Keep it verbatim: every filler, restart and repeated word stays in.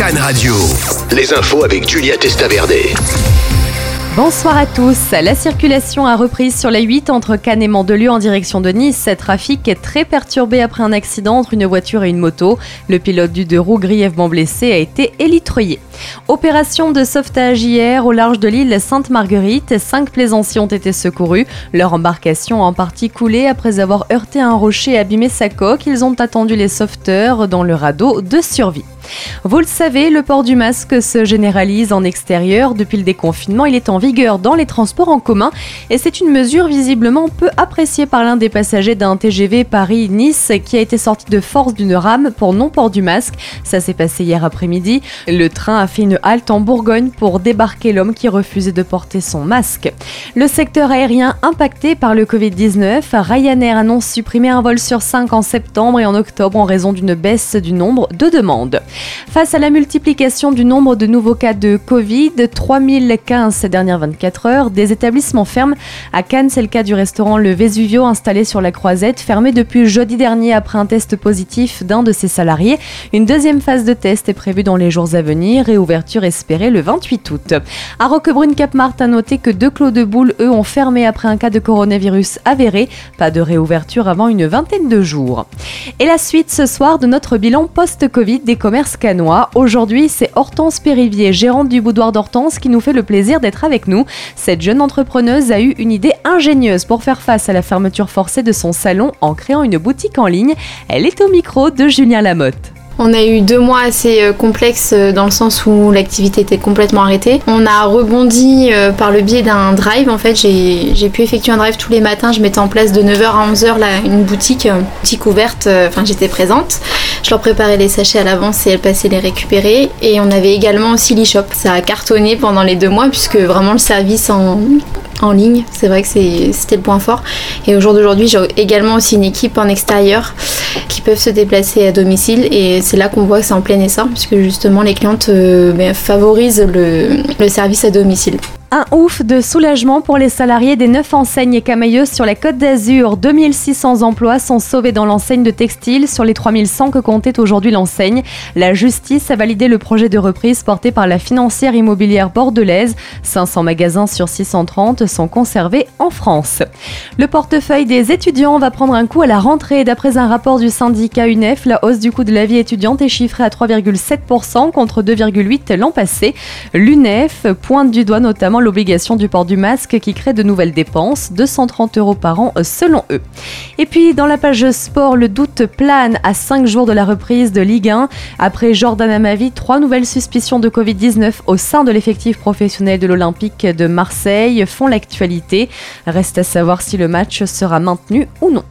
Cannes Radio. Les infos avec Julia Testaverde. Bonsoir à tous. La circulation a repris sur la huit entre Cannes et Mandelieu en direction de Nice. Le trafic est très perturbé après un accident entre une voiture et une moto. Le pilote du deux roues, grièvement blessé, a été élitreillé. Opération de sauvetage hier au large de l'île Sainte-Marguerite. Cinq plaisanciers ont été secourus. Leur embarcation a en partie coulé après avoir heurté un rocher et abîmé sa coque. Ils ont attendu les sauveteurs dans le radeau de survie. Vous le savez, le port du masque se généralise en extérieur. Depuis le déconfinement, il est en vigueur dans les transports en commun et c'est une mesure visiblement peu appréciée par l'un des passagers d'un T G V Paris-Nice qui a été sorti de force d'une rame pour non-port du masque. Ça s'est passé hier après-midi. Le train a fait une halte en Bourgogne pour débarquer l'homme qui refusait de porter son masque. Le secteur aérien impacté par le covid dix-neuf, Ryanair annonce supprimer un vol sur cinq en septembre et en octobre en raison d'une baisse du nombre de demandes. Face à la multiplication du nombre de nouveaux cas de Covid, trois mille quinze ces dernières vingt-quatre heures, des établissements ferment. À Cannes, c'est le cas du restaurant Le Vesuvio installé sur la Croisette, fermé depuis jeudi dernier après un test positif d'un de ses salariés. Une deuxième phase de test est prévue dans les jours à venir, réouverture espérée le vingt-huit août. À Roquebrune-Cap-Martin, à noter que deux clos de Boule, eux, ont fermé après un cas de coronavirus avéré. Pas de réouverture avant une vingtaine de jours. Et la suite ce soir de notre bilan post-Covid des commerces cannois. Aujourd'hui, c'est Hortense Périvier, gérante du boudoir d'Hortense, qui nous fait le plaisir d'être avec nous. Cette jeune entrepreneuse a eu une idée ingénieuse pour faire face à la fermeture forcée de son salon en créant une boutique en ligne. Elle est au micro de Julien Lamotte. On a eu deux mois assez complexes dans le sens où l'activité était complètement arrêtée. On a rebondi par le biais d'un drive. En fait, j'ai, j'ai pu effectuer un drive tous les matins. Je mettais en place de neuf heures à onze heures là, une boutique, boutique ouverte. Enfin, j'étais présente. Je leur préparais les sachets à l'avance et elles passaient les récupérer. Et on avait également aussi l'e-shop. Ça a cartonné pendant les deux mois puisque vraiment le service en... en ligne, c'est vrai que c'est, c'était le point fort. Et au jour d'aujourd'hui, j'ai également aussi une équipe en extérieur qui peuvent se déplacer à domicile et c'est là qu'on voit que c'est en plein essor puisque justement les clientes euh, ben, favorisent le, le service à domicile. Un ouf de soulagement pour les salariés des neuf enseignes camailleuses sur la Côte d'Azur. deux mille six cents emplois sont sauvés dans l'enseigne de textile sur les trois mille cent que comptait aujourd'hui l'enseigne. La justice a validé le projet de reprise porté par la financière immobilière bordelaise. cinq cents magasins sur six cent trente sont conservés en France. Le portefeuille des étudiants va prendre un coup à la rentrée. D'après un rapport du syndicat U N E F, la hausse du coût de la vie étudiante est chiffrée à trois virgule sept pour cent contre deux virgule huit pour cent l'an passé. L'U N E F pointe du doigt notamment l'obligation du port du masque qui crée de nouvelles dépenses, deux cent trente euros par an selon eux. Et puis dans la page sport, le doute plane à cinq jours de la reprise de Ligue un. Après Jordan Amavi, trois nouvelles suspicions de covid dix-neuf au sein de l'effectif professionnel de l'Olympique de Marseille font l'actualité. Reste à savoir si le match sera maintenu ou non.